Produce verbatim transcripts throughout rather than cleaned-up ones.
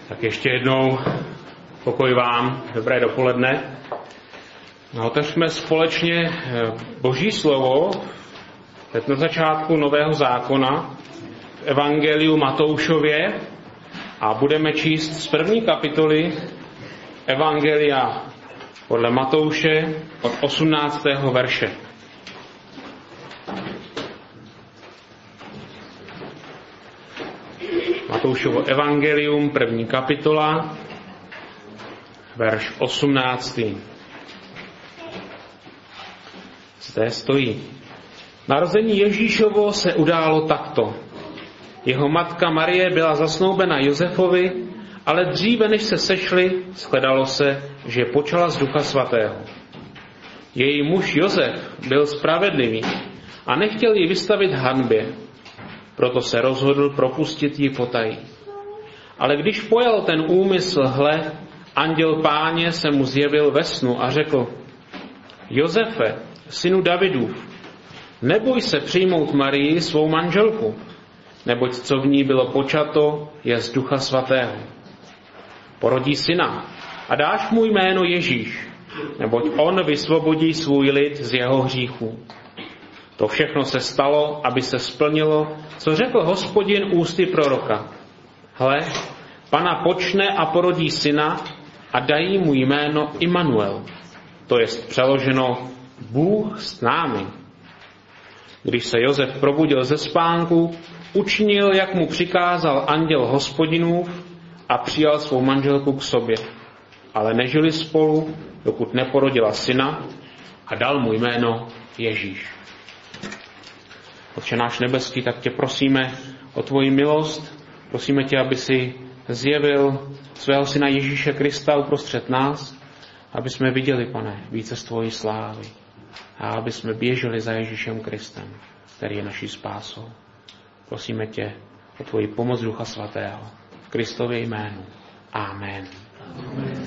Tak ještě jednou pokoj vám, dobré dopoledne. No, otevřme společně Boží slovo hned na začátku Nového zákona v Evangeliu Matoušově a budeme číst z první kapitoly Evangelia podle Matouše od osmnáctého verše. Matoušovo evangelium, první kapitola, verš osmnáctý. Zde stojí. Narození Ježíšovo se událo takto. Jeho matka Marie byla zasnoubena Josefovi, ale dříve než se sešli, shledalo se, že počala z Ducha Svatého. Její muž Josef byl spravedlivý a nechtěl ji vystavit hanbě. Proto se rozhodl propustit ji potají. Ale když pojal ten úmysl, hle, anděl Páně se mu zjevil ve snu a řekl: Josefe, synu Davidův, neboj se přijmout Marii, svou manželku, neboť co v ní bylo počato, je z Ducha Svatého. Porodí syna a dáš mu jméno Ježíš, neboť on vysvobodí svůj lid z jeho hříchů. To všechno se stalo, aby se splnilo, co řekl Hospodin ústy proroka. Hle, Pana počne a porodí syna a dají mu jméno Immanuel, to jest přeloženo Bůh s námi. Když se Josef probudil ze spánku, učinil, jak mu přikázal anděl Hospodinův a přijal svou manželku k sobě. Ale nežili spolu, dokud neporodila syna a dal mu jméno Ježíš. Otče náš nebeský, tak tě prosíme o tvoji milost, prosíme tě, aby si zjevil svého syna Ježíše Krista uprostřed nás, aby jsme viděli, Pane, více z tvojí slávy a aby jsme běželi za Ježíšem Kristem, který je naší spásou. Prosíme tě o tvoji pomoc Ducha Svatého v Kristově jménu. Amen. Amen.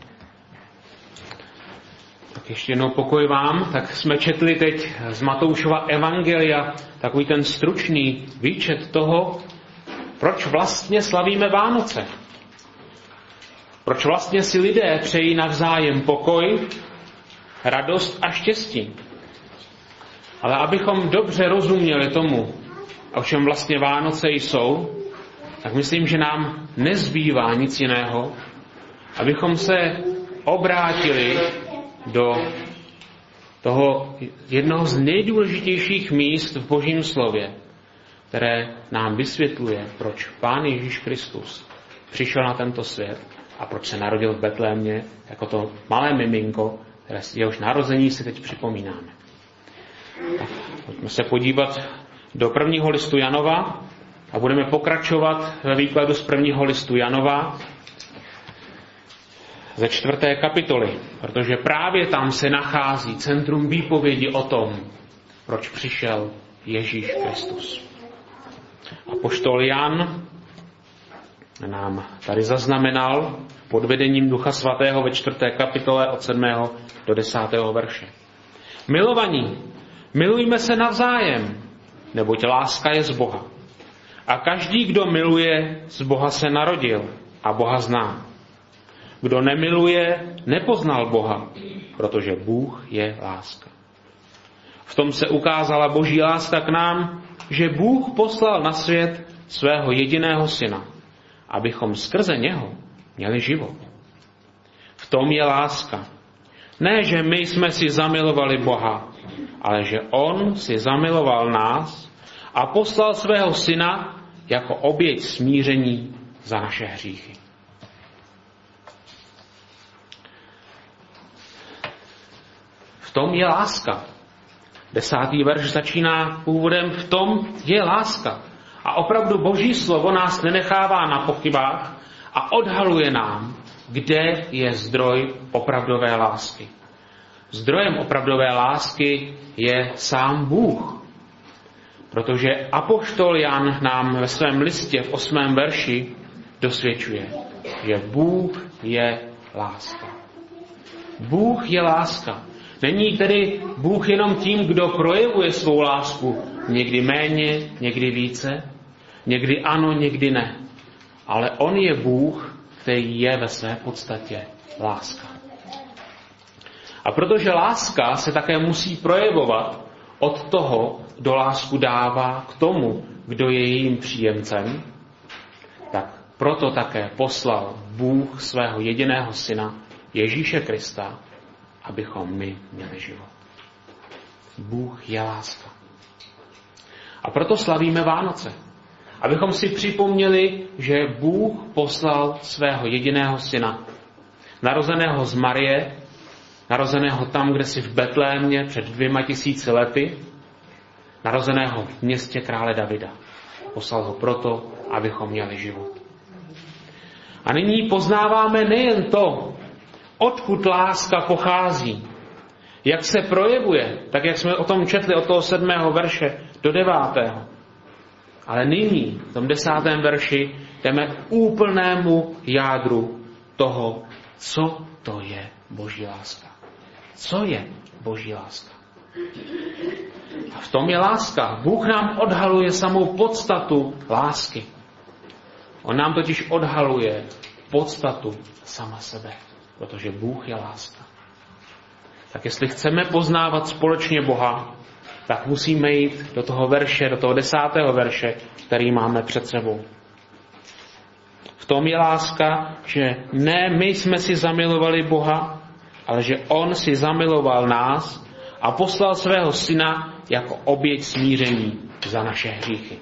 Tak ještě jednou pokoj vám. Tak jsme četli teď z Matoušova evangelia takový ten stručný výčet toho, proč vlastně slavíme Vánoce. Proč vlastně si lidé přejí navzájem pokoj, radost a štěstí. Ale abychom dobře rozuměli tomu, o čem vlastně Vánoce jsou, tak myslím, že nám nezbývá nic jiného, abychom se obrátili do toho jednoho z nejdůležitějších míst v Božím slově, které nám vysvětluje, proč Pán Ježíš Kristus přišel na tento svět a proč se narodil v Betlémě jako to malé miminko, které jehož narození si teď připomínáme. Tak, pojďme se podívat do prvního listu Janova a budeme pokračovat ve výkladu z prvního listu Janova ze čtvrté kapitoly, protože právě tam se nachází centrum výpovědi o tom, proč přišel Ježíš Kristus. Apoštol Jan nám tady zaznamenal pod vedením Ducha Svatého ve čtvrté kapitole od sedmého do desátého verše. Milovaní, milujme se navzájem, neboť láska je z Boha. A každý, kdo miluje, z Boha se narodil a Boha zná. Kdo nemiluje, nepoznal Boha, protože Bůh je láska. V tom se ukázala Boží láska k nám, že Bůh poslal na svět svého jediného syna, abychom skrze něho měli život. V tom je láska. Ne, že my jsme si zamilovali Boha, ale že on si zamiloval nás a poslal svého syna jako oběť smíření za naše hříchy. V tom je láska. Desátý verš začíná úvodem v tom je láska. A opravdu Boží slovo nás nenechává na pochybách a odhaluje nám, kde je zdroj opravdové lásky. Zdrojem opravdové lásky je sám Bůh. Protože apoštol Jan nám ve svém listě v osmém verši dosvědčuje, že Bůh je láska. Bůh je láska. Není tedy Bůh jenom tím, kdo projevuje svou lásku, někdy méně, někdy více, někdy ano, někdy ne. Ale on je Bůh, který je ve své podstatě láska. A protože láska se také musí projevovat od toho, kdo lásku dává, k tomu, kdo je jejím příjemcem, tak proto také poslal Bůh svého jediného syna, Ježíše Krista, abychom my měli život. Bůh je láska. A proto slavíme Vánoce. Abychom si připomněli, že Bůh poslal svého jediného syna, narozeného z Marie, narozeného tam, kde si v Betlémě před dvěma tisíci lety, narozeného v městě krále Davida. Poslal ho proto, abychom měli život. A nyní poznáváme nejen to, odkud láska pochází, jak se projevuje, tak jak jsme o tom četli od toho sedmého verše do devátého. Ale nyní, v tom desátém verši, jdeme k úplnému jádru toho, co to je Boží láska. Co je Boží láska? A v tom je láska. Bůh nám odhaluje samou podstatu lásky. On nám totiž odhaluje podstatu sama sebe, protože Bůh je láska. Tak jestli chceme poznávat společně Boha, tak musíme jít do toho verše, do toho desátého verše, který máme před sebou. V tom je láska, že ne my jsme si zamilovali Boha, ale že On si zamiloval nás a poslal svého syna jako oběť smíření za naše hříchy.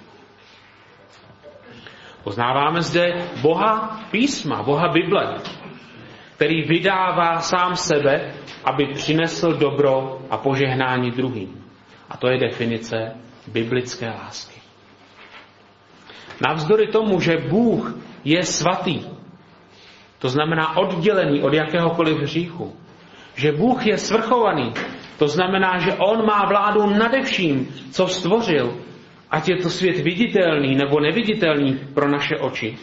Poznáváme zde Boha písma, Boha Bible, který vydává sám sebe, aby přinesl dobro a požehnání druhým. A to je definice biblické lásky. Navzdory tomu, že Bůh je svatý, to znamená oddělený od jakéhokoliv hříchu, že Bůh je svrchovaný, to znamená, že On má vládu nade vším, co stvořil, ať je to svět viditelný nebo neviditelný pro naše oči.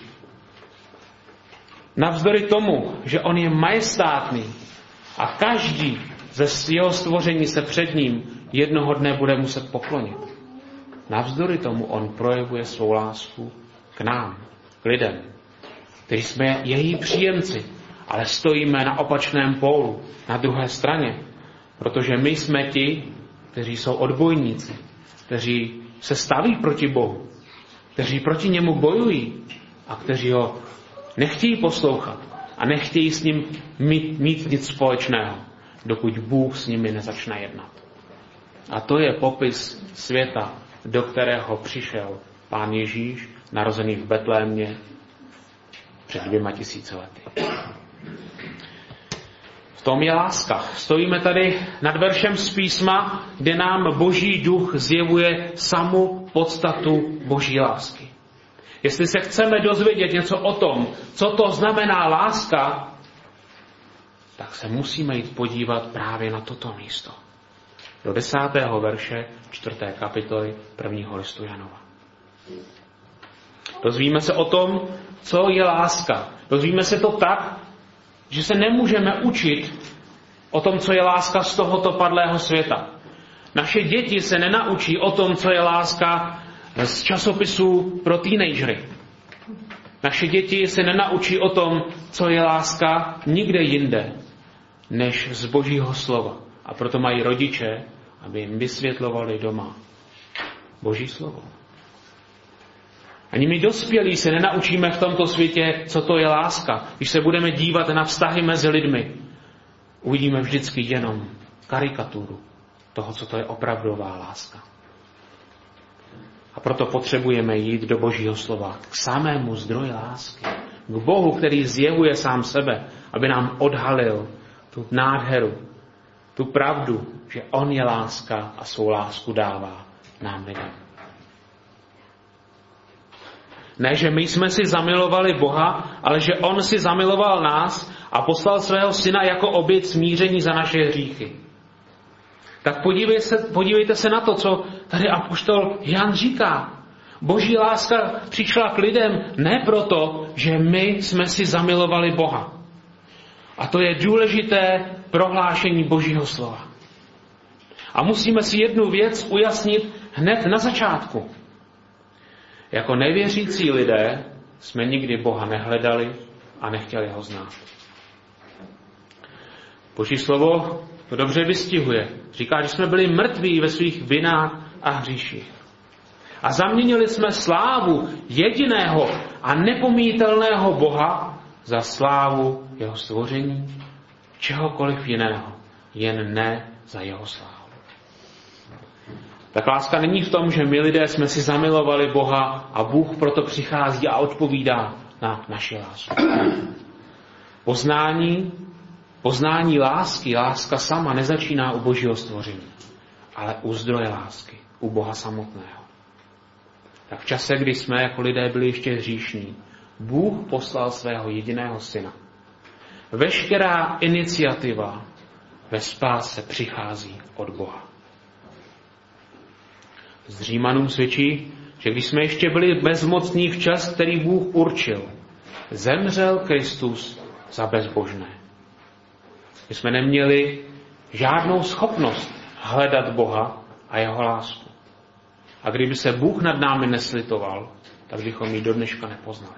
Navzdory tomu, že On je majestátný a každý ze jeho stvoření se před ním jednoho dne bude muset poklonit. Navzdory tomu On projevuje svou lásku k nám, k lidem, kteří jsme její příjemci, ale stojíme na opačném pólu, na druhé straně, protože my jsme ti, kteří jsou odbojníci, kteří se staví proti Bohu, kteří proti němu bojují a kteří ho nechtějí poslouchat a nechtějí s ním mít, mít nic společného, dokud Bůh s nimi nezačne jednat. A to je popis světa, do kterého přišel Pán Ježíš, narozený v Betlémě před dvěma tisíci lety. V tom je láska. Stojíme tady nad veršem z písma, kde nám Boží duch zjevuje samu podstatu Boží lásky. Jestli se chceme dozvědět něco o tom, co to znamená láska, tak se musíme jít podívat právě na toto místo. Do desátého verše čtvrté kapitoly prvního listu Janova. Dozvíme se o tom, co je láska. Dozvíme se to tak, že se nemůžeme učit o tom, co je láska z tohoto padlého světa. Naše děti se nenaučí o tom, co je láska z časopisů pro teenagery. Naše děti se nenaučí o tom, co je láska nikde jinde, než z Božího slova. A proto mají rodiče, aby jim vysvětlovali doma Boží slovo. Ani my dospělí se nenaučíme v tomto světě, co to je láska. Když se budeme dívat na vztahy mezi lidmi, uvidíme vždycky jenom karikaturu toho, co to je opravdová láska. A proto potřebujeme jít do Božího slova, k samému zdroji lásky, k Bohu, který zjevuje sám sebe, aby nám odhalil tu nádheru, tu pravdu, že On je láska a svou lásku dává nám lidem. Ne, že my jsme si zamilovali Boha, ale že On si zamiloval nás a poslal svého syna jako oběť smíření za naše hříchy. Tak podívej se, podívejte se na to, co tady apoštol Jan říká. Boží láska přišla k lidem ne proto, že my jsme si zamilovali Boha. A to je důležité prohlášení Božího slova. A musíme si jednu věc ujasnit hned na začátku. Jako nevěřící lidé jsme nikdy Boha nehledali a nechtěli ho znát. Boží slovo to dobře vystihuje. Říká, že jsme byli mrtví ve svých vinách a hříších. A zaměnili jsme slávu jediného a nepomítelného Boha za slávu jeho stvoření, čehokoliv jiného, jen ne za jeho slávu. Tak láska není v tom, že my lidé jsme si zamilovali Boha a Bůh proto přichází a odpovídá na naši lásku. Poznání, poznání lásky, láska sama nezačíná u Božího stvoření, ale u zdroje lásky, u Boha samotného. Tak v čase, kdy jsme jako lidé byli ještě hříšní, Bůh poslal svého jediného syna. Veškerá iniciativa ve spáse přichází od Boha. Z Římanům svědčí, že když jsme ještě byli bezmocní v čas, který Bůh určil, zemřel Kristus za bezbožné. My jsme neměli žádnou schopnost hledat Boha a jeho lásku. A kdyby se Bůh nad námi neslitoval, tak bychom ji do dneška nepoznali.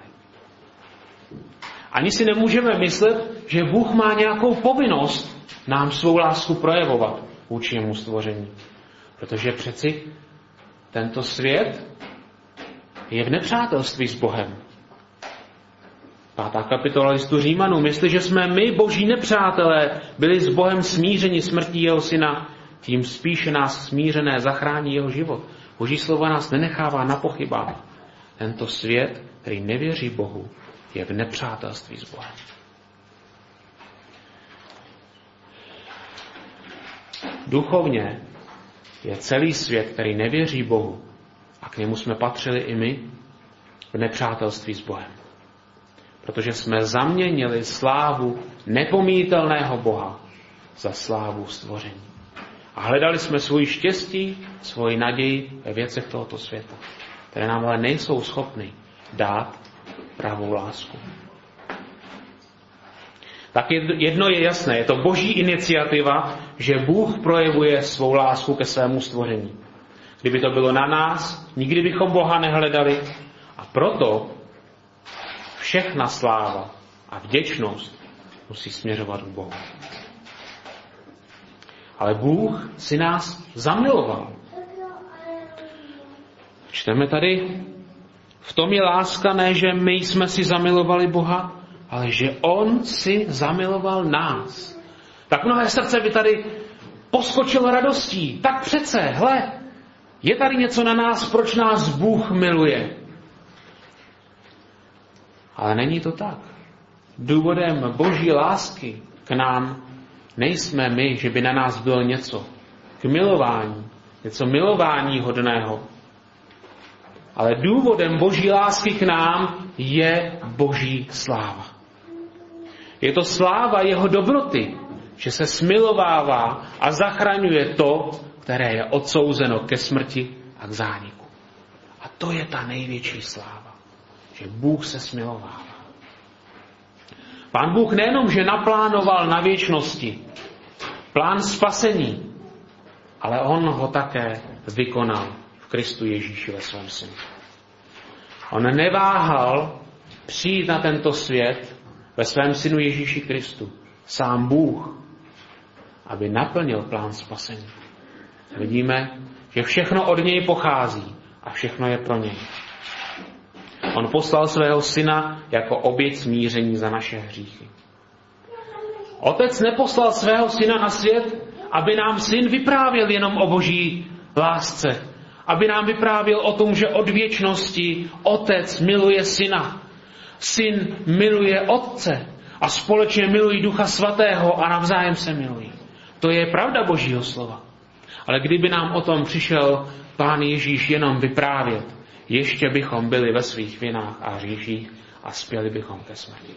Ani si nemůžeme myslet, že Bůh má nějakou povinnost nám svou lásku projevovat vůči jemu stvoření. Protože přeci tento svět je v nepřátelství s Bohem. Pátá kapitola listu Římanům. Jestliže jsme my, boží nepřátelé, byli s Bohem smířeni smrtí jeho syna, tím spíše nás smířené zachrání jeho život. Boží slovo nás nenechává na pochybách. Tento svět, který nevěří Bohu, je v nepřátelství s Bohem. Duchovně je celý svět, který nevěří Bohu, a k němu jsme patřili i my, v nepřátelství s Bohem. Protože jsme zaměnili slávu nepomítelného Boha za slávu stvoření. A hledali jsme svůj štěstí, svoji naději ve věcech tohoto světa, které nám ale nejsou schopny dát pravou lásku. Tak jedno je jasné, je to boží iniciativa, že Bůh projevuje svou lásku ke svému stvoření. Kdyby to bylo na nás, nikdy bychom Boha nehledali, a proto všechna sláva a vděčnost musí směřovat k Bohu. Ale Bůh si nás zamiloval. Čteme tady, v tom je láska, ne, že my jsme si zamilovali Boha, ale že on si zamiloval nás. Tak mnohé srdce by tady poskočilo radostí. Tak přece, hle, je tady něco na nás, proč nás Bůh miluje. Ale není to tak. Důvodem boží lásky k nám nejsme my, že by na nás bylo něco k milování, něco milování hodného. Ale důvodem boží lásky k nám je boží sláva. Je to sláva jeho dobroty, že se smilovává a zachraňuje to, které je odsouzeno ke smrti a k zániku. A to je ta největší sláva, že Bůh se smilovává. Pán Bůh nejenom, že naplánoval na věčnosti plán spasení, ale on ho také vykonal v Kristu Ježíši ve svém synu. On neváhal přijít na tento svět ve svém synu Ježíši Kristu, sám Bůh, aby naplnil plán spasení. Vidíme, že všechno od něj pochází a všechno je pro něj. On poslal svého syna jako oběť smíření za naše hříchy. Otec neposlal svého syna na svět, aby nám syn vyprávěl jenom o boží lásce. Aby nám vyprávěl o tom, že od věčnosti otec miluje syna. Syn miluje otce a společně milují Ducha Svatého a navzájem se milují. To je pravda božího slova. Ale kdyby nám o tom přišel Pán Ježíš jenom vyprávět, ještě bychom byli ve svých vinách a hříších a spěli bychom ke smrti.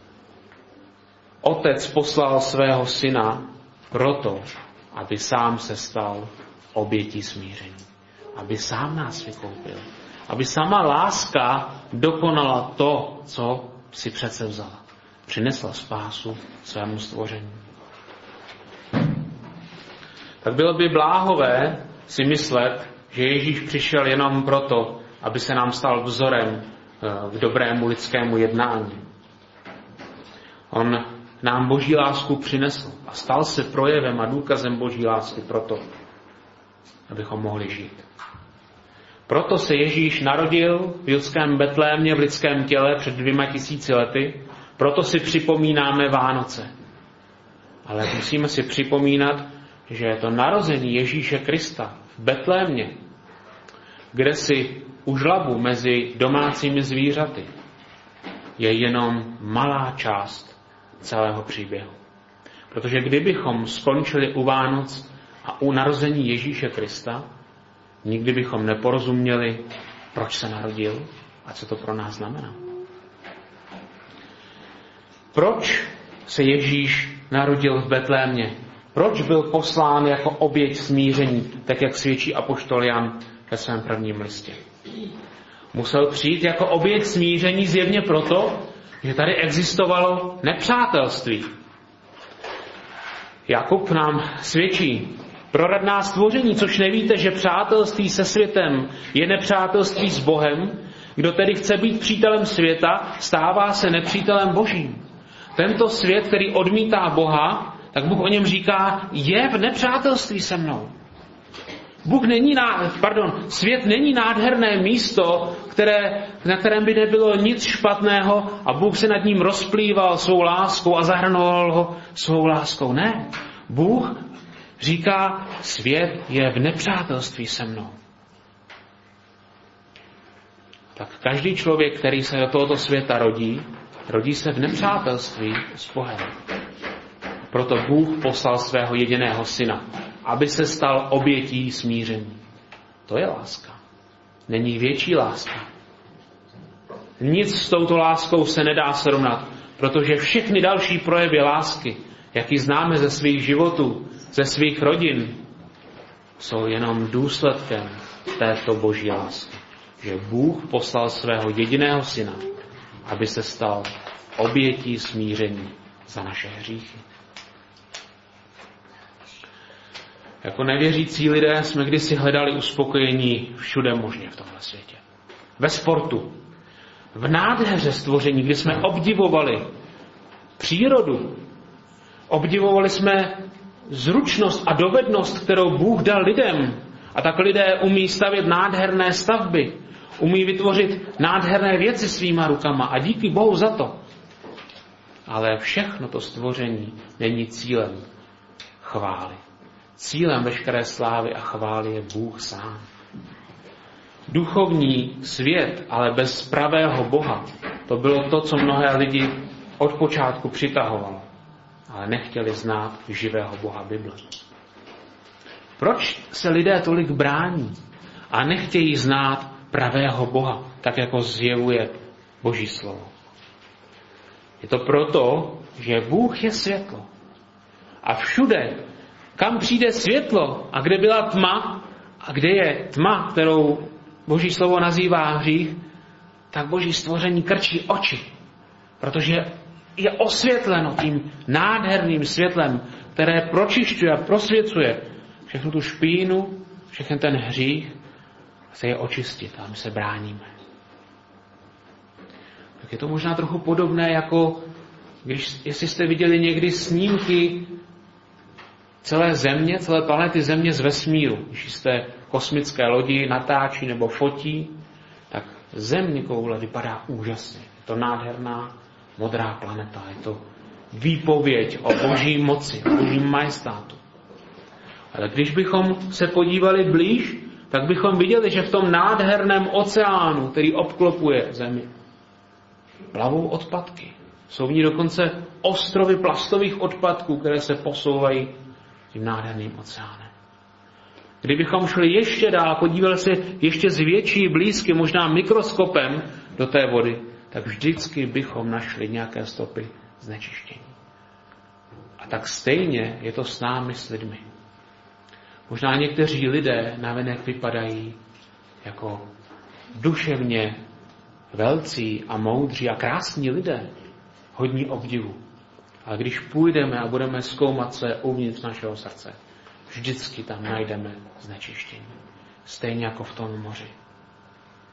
Otec poslal svého syna proto, aby sám se stal obětí smíření. Aby sám nás vykoupil. Aby sama láska dokonala to, co si přece vzala. Přinesla spásu svému stvoření. Tak bylo by bláhové si myslet, že Ježíš přišel jenom proto, aby se nám stal vzorem k dobrému lidskému jednání. On nám boží lásku přinesl a stal se projevem a důkazem boží lásky proto, abychom mohli žít. Proto se Ježíš narodil v judském Betlémě v lidském těle před dvěma tisíci lety, proto si připomínáme Vánoce. Ale musíme si připomínat, že je to narození Ježíše Krista v Betlémě, kde si u žlabu mezi domácími zvířaty je jenom malá část celého příběhu. Protože kdybychom skončili u Vánoc a u narození Ježíše Krista, nikdy bychom neporozuměli, proč se narodil a co to pro nás znamená. Proč se Ježíš narodil v Betlémě? Proč byl poslán jako oběť smíření, tak jak svědčí apoštol Jan ve svém prvním listě? Musel přijít jako oběť smíření zjevně proto, že tady existovalo nepřátelství. Jakub nám svědčí, proradná stvoření, což nevíte, že přátelství se světem je nepřátelství s Bohem, kdo tedy chce být přítelem světa, stává se nepřítelem Božím. Tento svět, který odmítá Boha, tak Bůh o něm říká, je v nepřátelství se mnou. Bůh není ná, pardon, svět není nádherné místo, které, na kterém by nebylo nic špatného a Bůh se nad ním rozplýval svou láskou a zahrnoval ho svou láskou. Ne. Bůh říká, svět je v nepřátelství se mnou. Tak každý člověk, který se do tohoto světa rodí, rodí se v nepřátelství s Bohem. Proto Bůh poslal svého jediného syna, aby se stal obětí smíření. To je láska. Není větší láska. Nic s touto láskou se nedá srovnat, protože všechny další projevy lásky, jaký známe ze svých životů, ze svých rodin, jsou jenom důsledkem této boží lásky. Že Bůh poslal svého jediného syna, aby se stal obětí smíření za naše hříchy. Jako nevěřící lidé jsme kdysi hledali uspokojení všude možně v tomhle světě. Ve sportu, v nádheře stvoření, kdy jsme obdivovali přírodu, obdivovali jsme zručnost a dovednost, kterou Bůh dal lidem. A tak lidé umí stavět nádherné stavby, umí vytvořit nádherné věci svýma rukama a díky Bohu za to. Ale všechno to stvoření není cílem chvály. Cílem veškeré slávy a chvály je Bůh sám. Duchovní svět, ale bez pravého Boha, to bylo to, co mnohé lidi od počátku přitahovalo, ale nechtěli znát živého Boha Bible. Proč se lidé tolik brání a nechtějí znát pravého Boha, tak jako zjevuje Boží slovo? Je to proto, že Bůh je světlo. A všude, kam přijde světlo a kde byla tma a kde je tma, kterou Boží slovo nazývá hřích, tak Boží stvoření krčí oči, protože je osvětleno tím nádherným světlem, které pročišťuje a prosvěcuje všechnu tu špínu, všechny ten hřích, se je očistit a my se bráníme. Tak je to možná trochu podobné, jako když, jestli jste viděli někdy snímky celé země, celé planety Země z vesmíru. Když jste kosmické lodi natáčí nebo fotí, tak Země koule vypadá úžasně. Je to nádherná modrá planeta. Je to výpověď o boží moci, o božím majestátu. Ale když bychom se podívali blíž, tak bychom viděli, že v tom nádherném oceánu, který obklopuje Zemi, plavou odpadky. Jsou v ní dokonce ostrovy plastových odpadků, které se posouvají tím nádherným oceánem. Kdybychom šli ještě dál, podívali se ještě z větší blízky, možná mikroskopem do té vody, tak vždycky bychom našli nějaké stopy znečištění. A tak stejně je to s námi, s lidmi. Možná někteří lidé navenek vypadají jako duševně velcí a moudří a krásní lidé, hodní obdivu. Ale když půjdeme a budeme zkoumat, co je uvnitř našeho srdce, vždycky tam najdeme znečištění. Stejně jako v tom moři.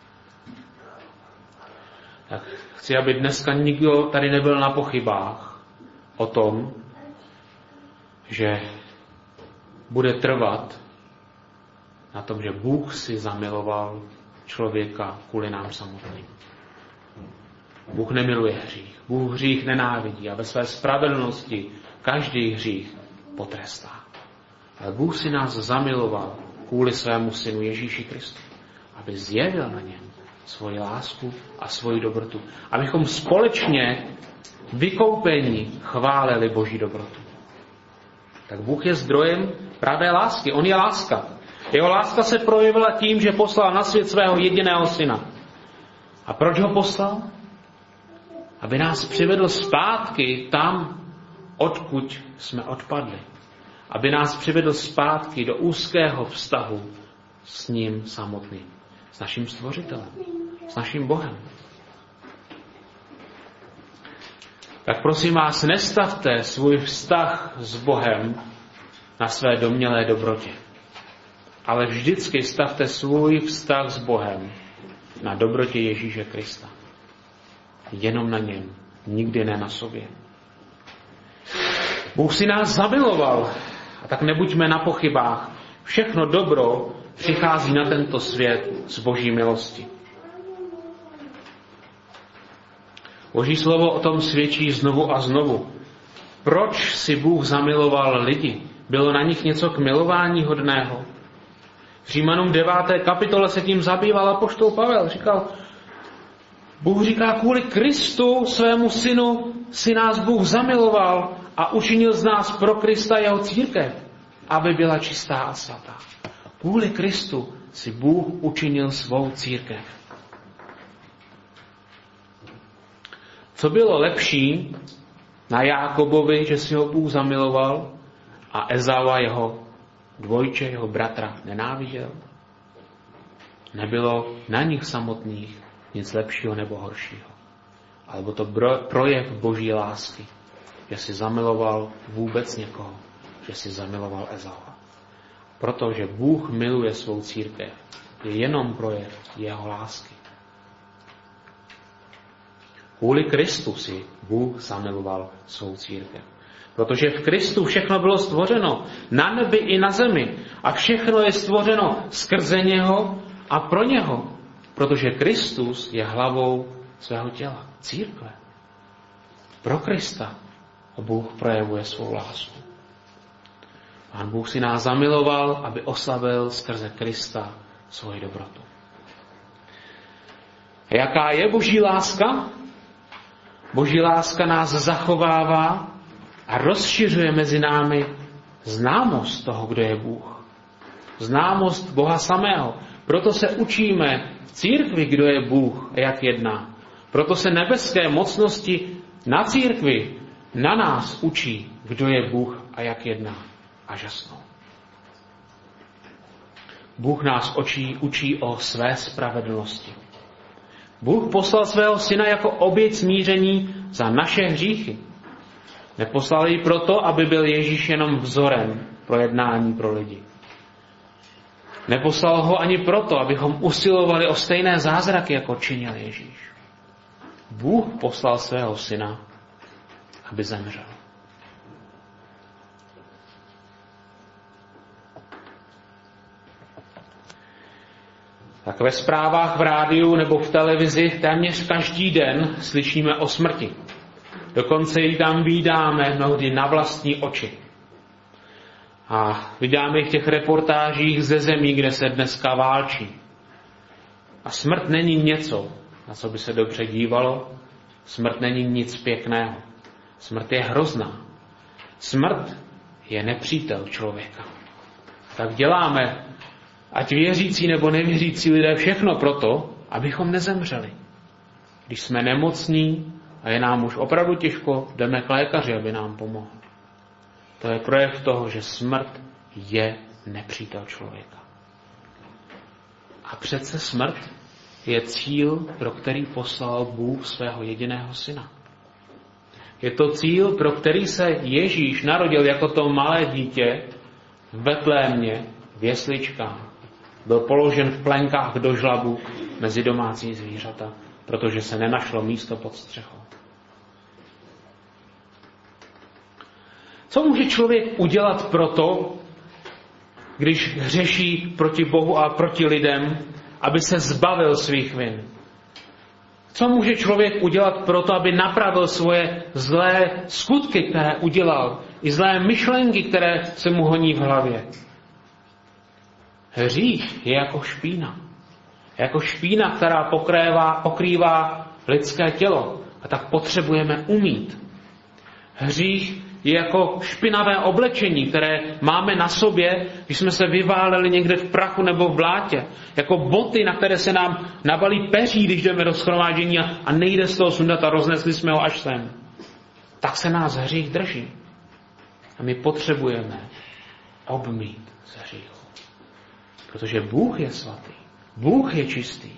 Tak chci, aby dneska nikdo tady nebyl na pochybách, o tom, že bude trvat na tom, že Bůh si zamiloval člověka kvůli nám samotným. Bůh nemiluje hřích. Bůh hřích nenávidí a ve své spravedlnosti každý hřích potrestá. Ale Bůh si nás zamiloval kvůli svému synu Ježíši Kristu, aby zjevil na něm svoji lásku a svoji dobrotu. Abychom společně vykoupení chválili Boží dobrotu. Tak Bůh je zdrojem pravé lásky. On je láska. Jeho láska se projevila tím, že poslal na svět svého jediného syna. A proč ho poslal? Aby nás přivedl zpátky tam, odkud jsme odpadli. Aby nás přivedl zpátky do úzkého vztahu s ním samotným. S naším stvořitelem. S naším Bohem. Tak prosím vás, nestavte svůj vztah s Bohem na své domnělé dobrotě. Ale vždycky stavte svůj vztah s Bohem na dobrotě Ježíše Krista. Jenom na něm, nikdy ne na sobě. Bůh si nás zamiloval, a tak nebuďme na pochybách. Všechno dobro přichází na tento svět z Boží milosti. Boží slovo o tom svědčí znovu a znovu. Proč si Bůh zamiloval lidi? Bylo na nich něco k milování hodného? V Římanům deváté kapitole se tím zabýval apoštol Pavel. Říkal, Bůh říká, kvůli Kristu, svému synu, si nás Bůh zamiloval a učinil z nás pro Krista jeho církev, aby byla čistá a svatá. Kvůli Kristu si Bůh učinil svou církev. Co bylo lepší na Jákobovi, že si ho Bůh zamiloval a Ezava, jeho dvojče, jeho bratra, nenáviděl? Nebylo na nich samotných nic lepšího nebo horšího. Alebo to projev Boží lásky, že si zamiloval vůbec někoho, že si zamiloval Ezava. Protože Bůh miluje svou církev, je jenom projev jeho lásky. Kvůli Kristu si Bůh zamiloval svou církev. Protože v Kristu všechno bylo stvořeno, na nebi i na zemi. A všechno je stvořeno skrze něho a pro něho. Protože Kristus je hlavou svého těla, církve. Pro Krista Bůh projevuje svou lásku. Pán Bůh si nás zamiloval, aby oslavil skrze Krista svoji dobrotu. A jaká je Boží láska? Boží láska nás zachovává a rozšiřuje mezi námi známost toho, kdo je Bůh. Známost Boha samého. Proto se učíme v církvi, kdo je Bůh a jak jedná. Proto se nebeské mocnosti na církvi, na nás učí, kdo je Bůh a jak jedná. A žasnou. Bůh nás učí, učí o své spravedlnosti. Bůh poslal svého syna jako oběť smíření za naše hříchy. Neposlal ji proto, aby byl Ježíš jenom vzorem pro jednání pro lidi. Neposlal ho ani proto, abychom usilovali o stejné zázraky, jako činil Ježíš. Bůh poslal svého syna, aby zemřel. Tak ve zprávách v rádiu nebo v televizi téměř každý den slyšíme o smrti. Dokonce ji tam vídáme mnohdy na vlastní oči. A vidíme v těch reportážích ze zemí, kde se dneska válčí. A smrt není něco, na co by se dobře dívalo. Smrt není nic pěkného. Smrt je hrozná. Smrt je nepřítel člověka. Tak děláme, ať věřící nebo nevěřící lidé, všechno proto, abychom nezemřeli. Když jsme nemocní a je nám už opravdu těžko, jdeme k lékaři, aby nám pomohl. To je projev toho, že smrt je nepřítel člověka. A přece smrt je cíl, pro který poslal Bůh svého jediného syna. Je to cíl, pro který se Ježíš narodil jako to malé dítě v Betlémě, v jesličkách. Byl položen v plenkách do žlabu mezi domácí zvířata, protože se nenašlo místo pod střechou. Co může člověk udělat proto, když hřeší proti Bohu a proti lidem, aby se zbavil svých vin? Co může člověk udělat proto, aby napravil svoje zlé skutky, které udělal, i zlé myšlenky, které se mu honí v hlavě? Hřích je jako špína. Je jako špína, která pokrývá, pokrývá lidské tělo. A tak potřebujeme umýt. Hřích je jako špinavé oblečení, které máme na sobě, když jsme se vyváleli někde v prachu nebo v blátě. Jako boty, na které se nám nabalí peří, když jdeme do shromáždění a nejde z toho sundat a roznesli jsme ho až sem. Tak se nás hřích drží. A my potřebujeme obmýt z hříchu. Protože Bůh je svatý. Bůh je čistý.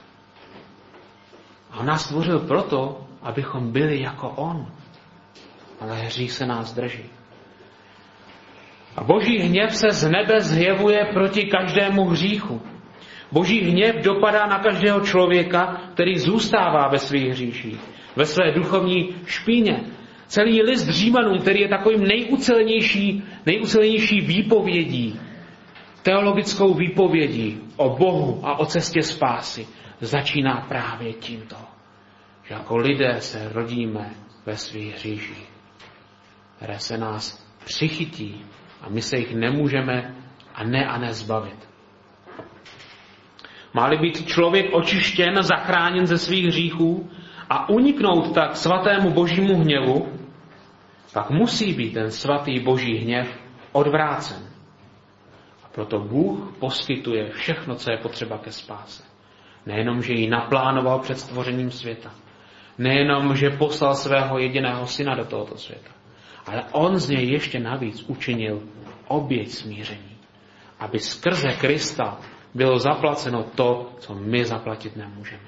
A on nás stvořil proto, abychom byli jako on. Ale hřích se nás drží. A boží hněv se z nebe zjevuje proti každému hříchu. Boží hněv dopadá na každého člověka, který zůstává ve svých hříších, ve své duchovní špíně. Celý list Římanům, který je takovým nejucelenější, nejucelenější výpovědí, teologickou výpovědí o Bohu a o cestě spásy, začíná právě tímto, že jako lidé se rodíme ve svých hříších, které se nás přichytí a my se jich nemůžeme a ne a ne zbavit. Má-li být člověk očištěn, zachráněn ze svých hříchů a uniknout tak svatému božímu hněvu, pak musí být ten svatý boží hněv odvrácen. A proto Bůh poskytuje všechno, co je potřeba ke spáse. Nejenom, že ji naplánoval před stvořením světa. Nejenom, že poslal svého jediného syna do tohoto světa. Ale on z něj ještě navíc učinil oběť smíření. Aby skrze Krista bylo zaplaceno to, co my zaplatit nemůžeme.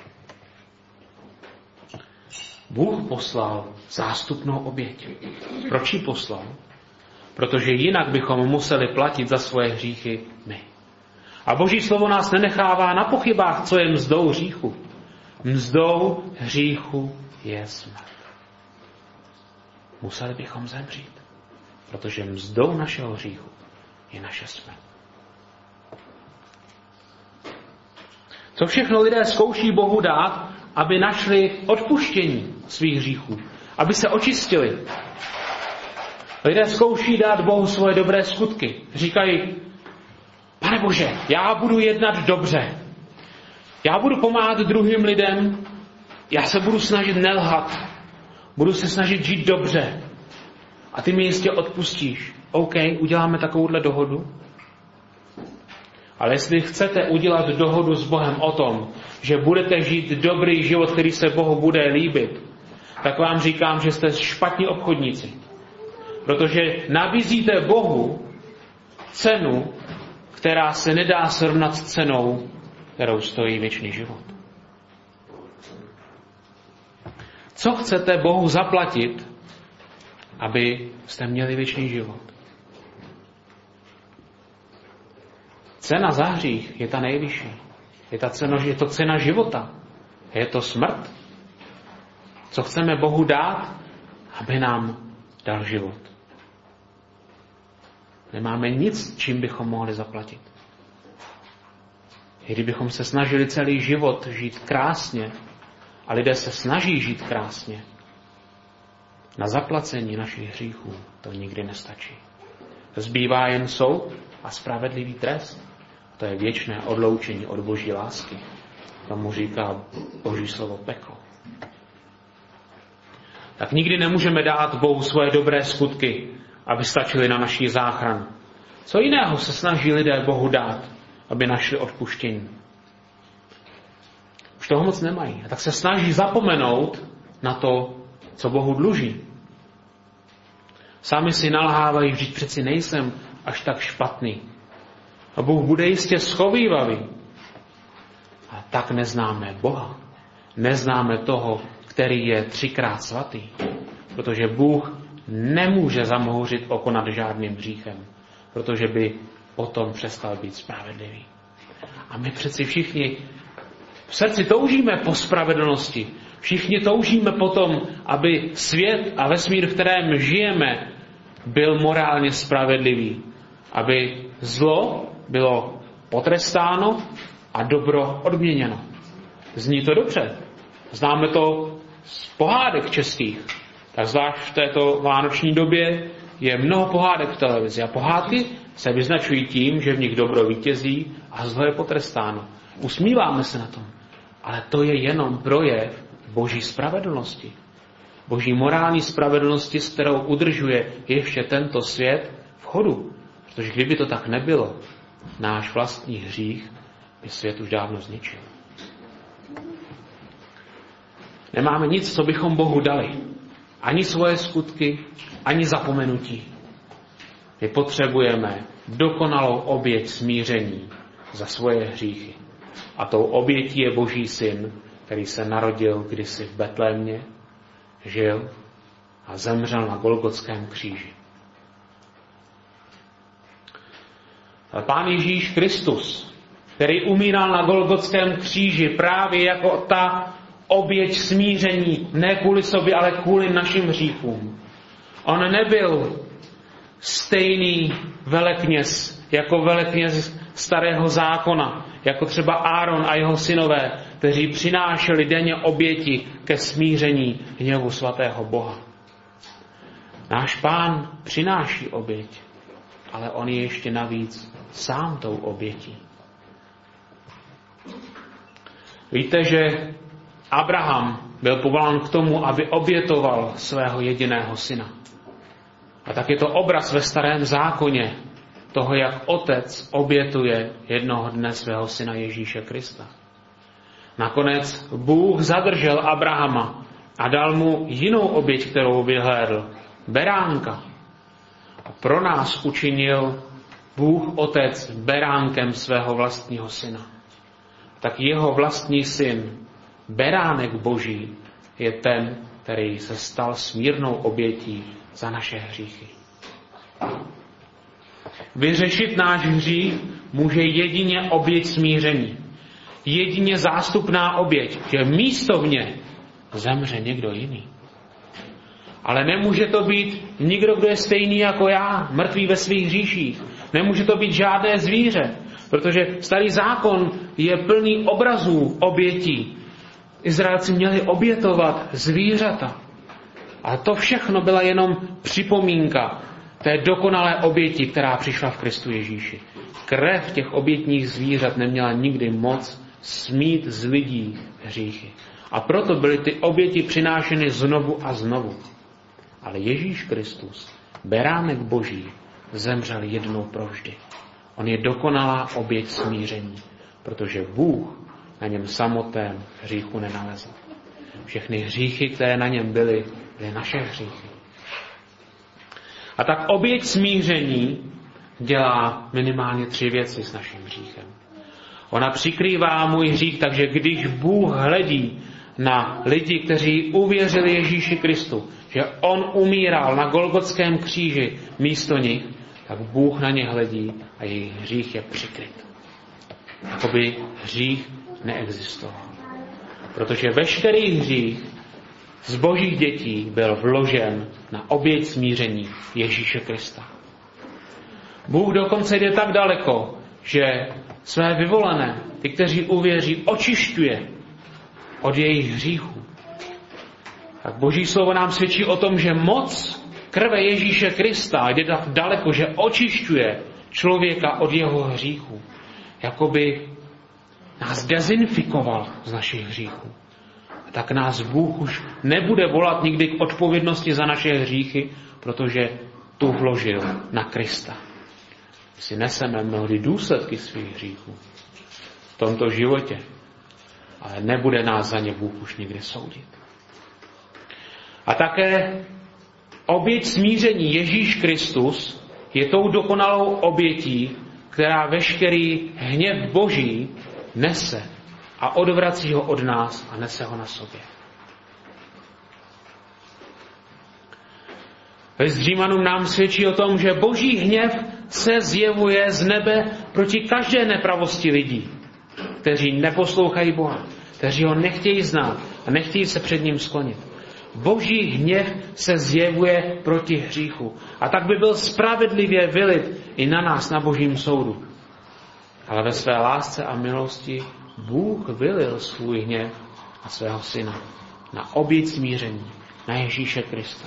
Bůh poslal zástupnou oběť. Proč ji poslal? Protože jinak bychom museli platit za svoje hříchy my. A Boží slovo nás nenechává na pochybách, co je mzdou hříchu. Mzdou hříchu je smrt. Museli bychom zemřít, protože mzdou našeho hříchu je naše smrt. Co všechno lidé zkouší Bohu dát, aby našli odpuštění svých hříchů, aby se očistili. Lidé zkouší dát Bohu svoje dobré skutky. Říkají, Pane Bože, já budu jednat dobře. Já budu pomáhat druhým lidem. Já se budu snažit nelhat. Budu se snažit žít dobře. A ty mi jistě odpustíš. OK, uděláme takovouhle dohodu. Ale jestli chcete udělat dohodu s Bohem o tom, že budete žít dobrý život, který se Bohu bude líbit, tak vám říkám, že jste špatní obchodníci. Protože nabízíte Bohu cenu, která se nedá srovnat s cenou, kterou stojí věčný život. Co chcete Bohu zaplatit, aby jste měli věčný život? Cena za hřích je ta nejvyšší. Je, ta cena, je to cena života. Je to smrt. Co chceme Bohu dát, aby nám dal život? Nemáme nic, čím bychom mohli zaplatit. I kdybychom se snažili celý život žít krásně, a lidé se snaží žít krásně, na zaplacení našich hříchů to nikdy nestačí. Zbývá jen soud a spravedlivý trest. To je věčné odloučení od Boží lásky. Tomu říká Boží slovo peklo. Tak nikdy nemůžeme dát Bohu svoje dobré skutky, aby stačily na naší záchranu. Co jiného se snaží lidé Bohu dát, aby našli odpuštění? Už toho moc nemají. A tak se snaží zapomenout na to, co Bohu dluží. Sami si nalhávají, že přeci nejsem až tak špatný. A Bůh bude jistě schovívavý. A tak neznáme Boha. Neznáme toho, který je třikrát svatý. Protože Bůh nemůže zamhouřit oko nad žádným hříchem. Protože by potom přestal být spravedlivý. A my přeci všichni v srdci toužíme po spravedlnosti. Všichni toužíme potom, aby svět a vesmír, v kterém žijeme, byl morálně spravedlivý, aby zlo bylo potrestáno a dobro odměněno. Zní to dobře. Známe to z pohádek českých. Tak zvlášť v této vánoční době je mnoho pohádek v televizi. A pohádky se vyznačují tím, že v nich dobro vítězí a zlo je potrestáno. Usmíváme se na tom. Ale to je jenom projev Boží spravedlnosti. Boží morální spravedlnosti, s kterou udržuje ještě tento svět v chodu. Protože kdyby to tak nebylo, náš vlastní hřích by svět už dávno zničil. Nemáme nic, co bychom Bohu dali. Ani svoje skutky, ani zapomenutí. My potřebujeme dokonalou oběť smíření za svoje hříchy. A tou obětí je Boží syn, který se narodil kdysi v Betlémě, žil a zemřel na Golgotském kříži. Ale Pán Ježíš Kristus, který umíral na Golgotském kříži právě jako ta oběť smíření, ne kvůli sobě, ale kvůli našim hříchům. On nebyl stejný velekněz jako velekněz starého zákona, jako třeba Áron a jeho synové, kteří přinášeli denně oběti ke smíření hněvu svatého Boha. Náš Pán přináší oběť, ale on je ještě navíc sám tou obětí. Víte, že Abraham byl povolán k tomu, aby obětoval svého jediného syna. A tak je to obraz ve starém zákoně toho, jak otec obětuje jednoho dne svého syna Ježíše Krista. Nakonec Bůh zadržel Abrahama a dal mu jinou oběť, kterou vyhlédl, beránka. A pro nás učinil Bůh Otec beránkem svého vlastního syna. Tak jeho vlastní syn, beránek Boží, je ten, který se stal smírnou obětí za naše hříchy. Vyřešit náš hřích může jedině oběť smíření. Jedině zástupná oběť, že místo mě zemře někdo jiný. Ale nemůže to být nikdo, kdo je stejný jako já, mrtvý ve svých hříších. Nemůže to být žádné zvíře, protože starý zákon je plný obrazů obětí. Izraelci měli obětovat zvířata. A to všechno byla jenom připomínka té dokonalé oběti, která přišla v Kristu Ježíši. Krev těch obětních zvířat neměla nikdy moc smít z lidí hříchy. A proto byly ty oběti přinášeny znovu a znovu. Ale Ježíš Kristus, beránek Boží, zemřel jednou provždy. On je dokonalá oběť smíření, protože Bůh na něm samotném hříchu nenalezl. Všechny hříchy, které na něm byly, byly naše hříchy. A tak oběť smíření dělá minimálně tři věci s naším hříchem. Ona přikrývá můj hřích, takže když Bůh hledí na lidi, kteří uvěřili Ježíši Kristu, že on umíral na Golgotském kříži místo nich, tak Bůh na ně hledí a jejich hřích je přikryt. Jakoby hřích neexistoval. Protože veškerý hřích z božích dětí byl vložen na oběť smíření Ježíše Krista. Bůh dokonce jde tak daleko, že své vyvolené, ty, kteří uvěří, očišťuje od jejich hříchů. Tak Boží slovo nám svědčí o tom, že moc krve Ježíše Krista jde tak daleko, že očišťuje člověka od jeho hříchů. Jakoby nás dezinfikoval z našich hříchů. A tak nás Bůh už nebude volat nikdy k odpovědnosti za naše hříchy, protože tu vložil na Krista. My si neseme mnohdy důsledky svých hříchů v tomto životě, ale nebude nás za ně Bůh už nikdy soudit. A také oběť smíření Ježíš Kristus je tou dokonalou obětí, která veškerý hněv Boží nese a odvrací ho od nás a nese ho na sobě. List Římanům nám svědčí o tom, že Boží hněv se zjevuje z nebe proti každé nepravosti lidí, kteří neposlouchají Boha, kteří ho nechtějí znát a nechtějí se před ním sklonit. Boží hněv se zjevuje proti hříchu. A tak by byl spravedlivě vylit i na nás na Božím soudu. Ale ve své lásce a milosti Bůh vylil svůj hněv a svého syna na oběť smíření, na Ježíše Krista.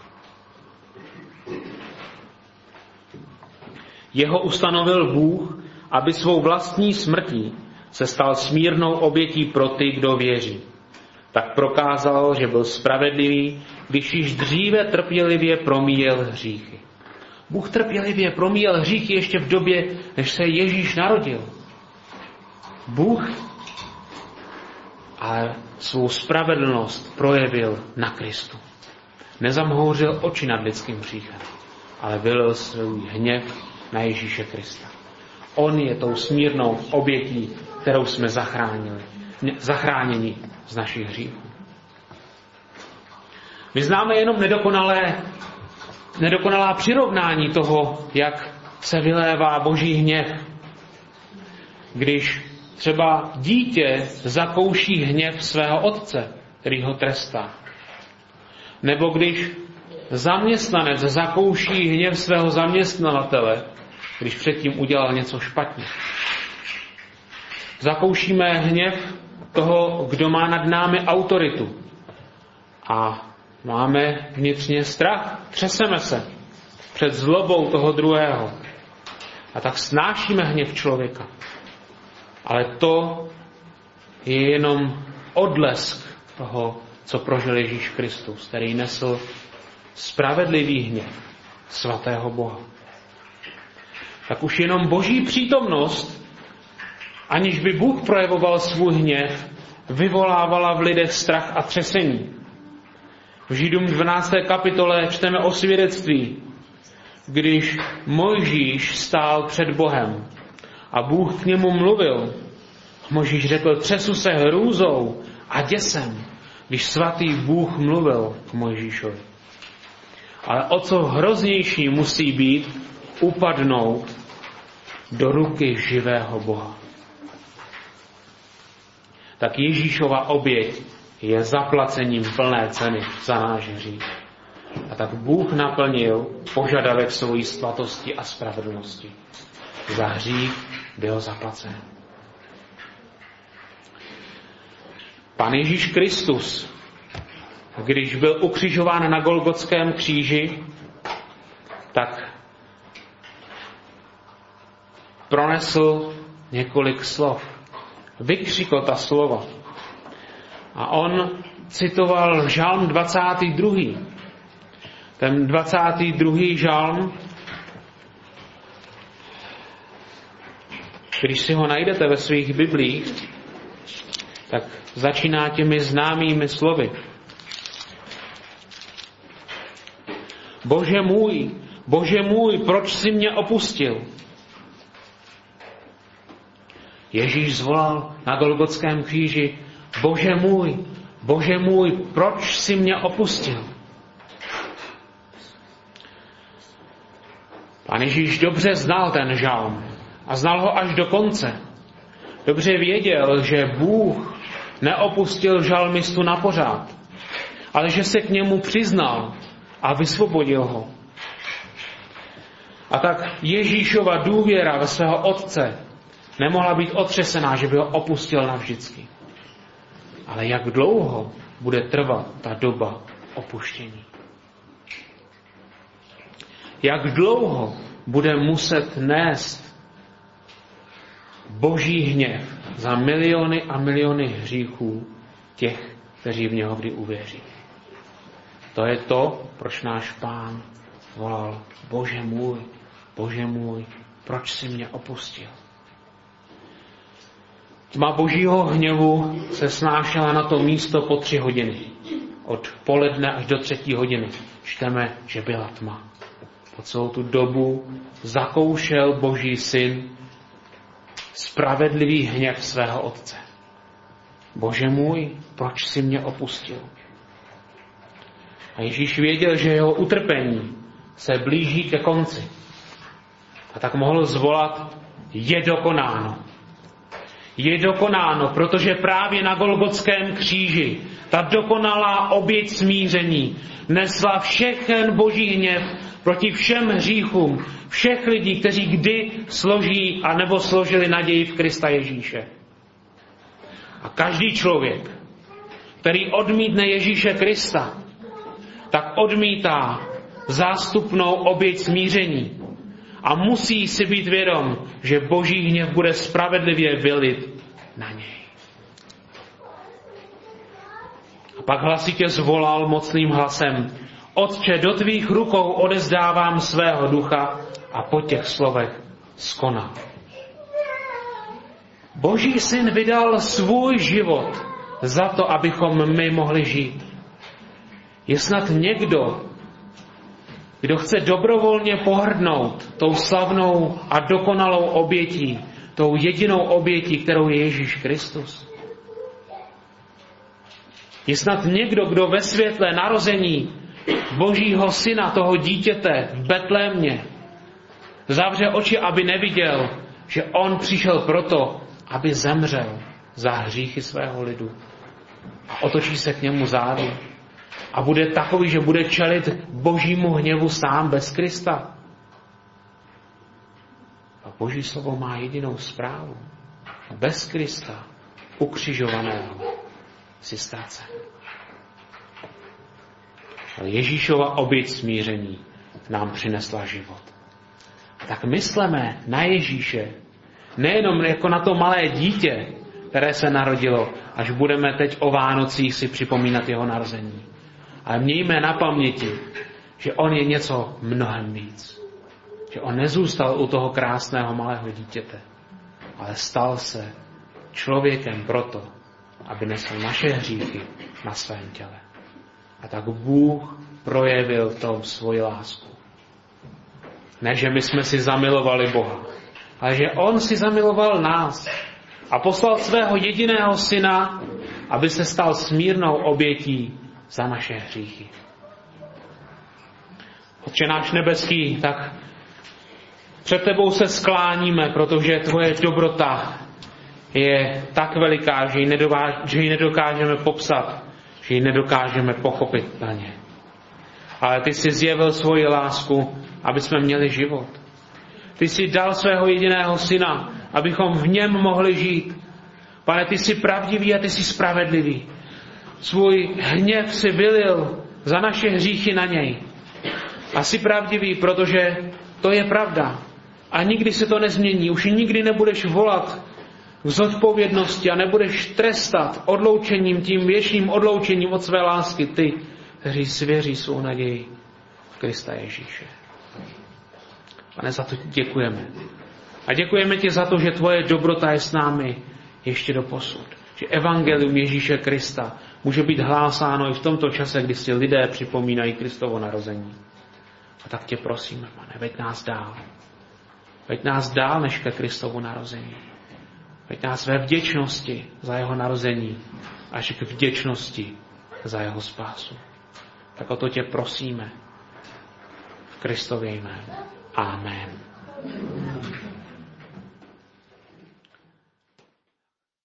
Jeho ustanovil Bůh, aby svou vlastní smrtí se stal smírnou obětí pro ty, kdo věří. Tak prokázal, že byl spravedlivý, když již dříve trpělivě promíjel hříchy. Bůh trpělivě promíjel hříchy ještě v době, než se Ježíš narodil. Bůh ale svou spravedlnost projevil na Kristu. Nezamhouřil oči nad lidským hříchem, ale vylil svůj hněv na Ježíše Krista. On je tou smírnou obětí, kterou jsme zachránili, zachráněni z našich hříchů. My známe jenom nedokonalé, nedokonalá přirovnání toho, jak se vylévá Boží hněv. Když třeba dítě zakouší hněv svého otce, který ho trestá. Nebo když zaměstnanec zakouší hněv svého zaměstnavatele, když předtím udělal něco špatně. Zakoušíme hněv toho, kdo má nad námi autoritu. A máme vnitřně strach, třeseme se před zlobou toho druhého. A tak snášíme hněv člověka. Ale to je jenom odlesk toho, co prožil Ježíš Kristus, který nesl spravedlivý hněv svatého Boha. Tak už jenom Boží přítomnost, aniž by Bůh projevoval svůj hněv, vyvolávala v lidech strach a třesení. V Židům dvanácté kapitole čteme o svědectví, když Mojžíš stál před Bohem a Bůh k němu mluvil. Mojžíš řekl, třesu se hrůzou a děsem, když svatý Bůh mluvil k Mojžíšovi. Ale o co hroznější musí být upadnout do ruky živého Boha. Tak Ježíšova oběť je zaplacením plné ceny za náš hřích. A tak Bůh naplnil požadavek svojí svatosti a spravedlnosti. Za hřích byl zaplacen. Pán Ježíš Kristus, když byl ukřižován na Golgotském kříži, tak pronesl několik slov. Vykřikl ta slova. A on citoval žalm dvacátý druhý. Ten dvacátý druhý žalm, když si ho najdete ve svých biblích, tak začíná těmi známými slovy. Bože můj, Bože můj, proč jsi mě opustil? Ježíš zvolal na Golgotském kříži, Bože můj, Bože můj, proč jsi mě opustil? Pán Ježíš dobře znal ten žalm a znal ho až do konce. Dobře věděl, že Bůh neopustil žalmistu na pořád, ale že se k němu přiznal a vysvobodil ho. A tak Ježíšova důvěra ve svého Otce nemohla být otřesená, že by ho opustil navždycky. Ale jak dlouho bude trvat ta doba opuštění? Jak dlouho bude muset nést Boží hněv za miliony a miliony hříchů těch, kteří v něho kdy uvěří? To je to, proč náš Pán volal, Bože můj, Bože můj, proč jsi mě opustil? Tma Božího hněvu se snášela na to místo po tři hodiny. Od poledne až do třetí hodiny. Čteme, že byla tma. Po celou tu dobu zakoušel Boží syn spravedlivý hněv svého Otce. Bože můj, proč jsi mě opustil? A Ježíš věděl, že jeho utrpení se blíží ke konci. A tak mohl zvolat, je dokonáno. Je dokonáno, protože právě na Golgotském kříži Ta dokonalá oběť smíření nesla všechen boží hněv proti všem hříchům všech lidí, kteří kdy složí a nebo složili naději v Krista Ježíše. A každý člověk, který odmítne Ježíše Krista, tak odmítá zástupnou oběť smíření a musí si být vědom, že boží hněv bude spravedlivě vylit na něj. A pak hlasitě zvolal mocným hlasem: Otče, do tvých rukou odezdávám svého ducha, a po těch slovech skonal. Boží syn vydal svůj život za to, abychom my mohli žít. Je snad někdo, kdo chce dobrovolně pohrdnout tou slavnou a dokonalou obětí, tou jedinou obětí, kterou je Ježíš Kristus? Je snad někdo, kdo ve světle narození Božího syna, toho dítěte v Betlémě, zavře oči, aby neviděl, že on přišel proto, aby zemřel za hříchy svého lidu. A otočí se k němu zády. A bude takový, že bude čelit božímu hněvu sám bez Krista. A Boží slovo má jedinou zprávu. Bez Krista, ukřižovaného, si ztracen. Ale Ježíšova oběť smíření nám přinesla život. Tak mysleme na Ježíše, nejenom jako na to malé dítě, které se narodilo, až budeme teď o Vánocích si připomínat jeho narození. Ale mějme na paměti, že on je něco mnohem víc. Že on nezůstal u toho krásného malého dítěte, ale stal se člověkem proto, aby nesl naše hříchy na svém těle. A tak Bůh projevil tou svoji lásku. Ne, že my jsme si zamilovali Boha, ale že on si zamiloval nás a poslal svého jediného syna, aby se stal smírnou obětí za naše hříchy. Otče náš nebeský, tak před tebou se skláníme, protože tvoje dobrota je tak veliká, že ji, nedokáž, že ji nedokážeme popsat, že ji nedokážeme pochopit na ně. Ale ty jsi zjevil svoji lásku, aby jsme měli život. Ty jsi dal svého jediného syna, abychom v něm mohli žít. Pane, ty jsi pravdivý a ty jsi spravedlivý. Svůj hněv si vylil za naše hříchy na něj. A jsi pravdivý, protože to je pravda. A nikdy se to nezmění. Už nikdy nebudeš volat k zodpovědnosti a nebudeš trestat odloučením, tím věčným odloučením od své lásky ty, kteří svěří svou naději v Krista Ježíše. Pane, za to děkujeme. A děkujeme ti za to, že tvoje dobrota je s námi ještě do posud. Že evangelium Ježíše Krista může být hlásáno i v tomto čase, kdy si lidé připomínají Kristovo narození. A tak tě prosíme, Pane, veď nás dál. Veď nás dál než ke Kristovu narození. Veď nás ve vděčnosti za jeho narození až k vděčnosti za jeho spásu. Tak o to tě prosíme v Kristově jménu. Amen.